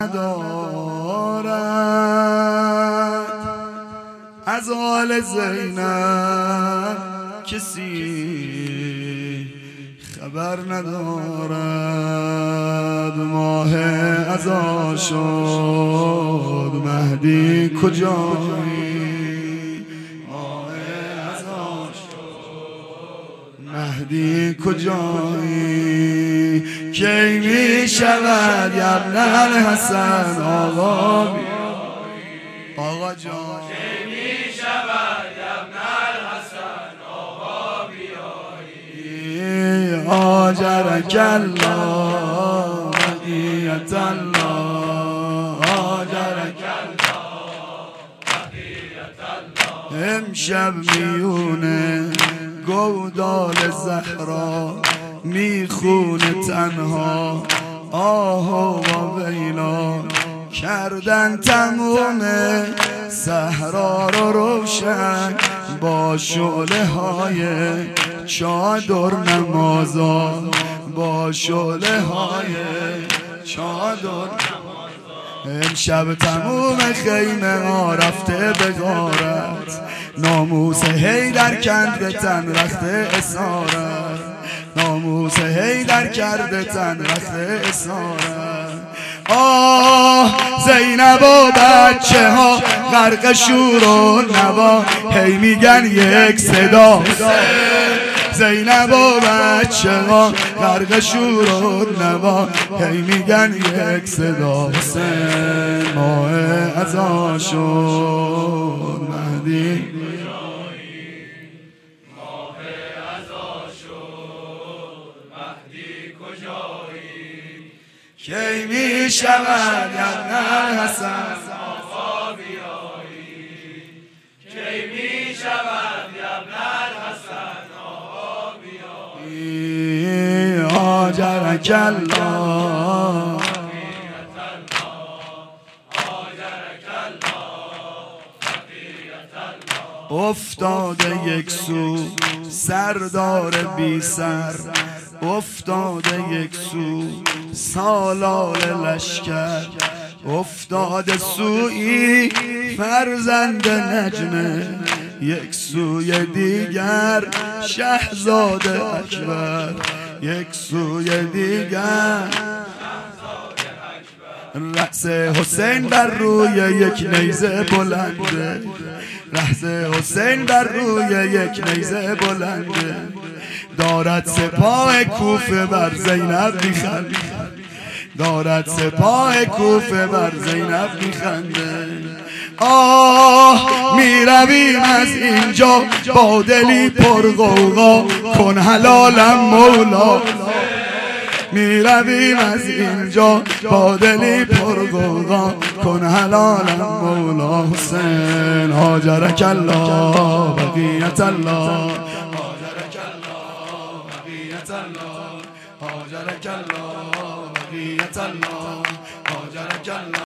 ندارد از آل زینب کسی خبر ندارد. ماه عزا شد مهدی کجایی؟ ماه عزا شد مهدی کجایی؟ کی می شود ابن الحسن آقا بیایی؟ آقا جان کی می شود ابن الحسن آقا بیایی؟ آجرک الله بقیت الله آجرک الله بقیت الله. امشب میونه گودال زهرا میخونه تنها آه و ویلا، کردن تموم صحرا رو روشن با شعله های چادر نمازا، با شعله های چادر. امشب تموم خیمه ها رفته به غارت، ناموس حیدر کرده تن رخت اسارت، ناموس حیدر کرده تن رخت اسارت. آه زینب و بچه ها غرق شور و نوا، هی میگن یک صدا زینب و بچه ها غرق شور و نوا، هی میگن یک صدا. حسین ماه عزا شد مهدی کی می شود ابن الحسن آقا بیایی؟ کی می شود ابن الحسن آقا بیایی؟ آجرک الله بقیت الله آجرک الله بقیت الله. افتاده یک سو سردار بی سر، افتاده یک سو سالار لشکر، افتاده سوی فرزند نجمه، یک سوی دیگر شهزاده اکبر، یک سوی دیگر رأس حسین بر روی یک نیزه بلنده، رأس حسین بر روی یک نیزه بلنده، دارد سپاه کوفه بر زینب میخنده، دارد سپاه کوفه بر زینب میخنده. آه میرویم از اینجا با دلی پر غوغا، کن حلالم مولا. میرویم از اینجا با دلی پر غوغا، کن حلالم مولا. حسین آجرک الله بقیت الله آجرک الله بقیت الله آجرک الله بقیت الله آجرک الله.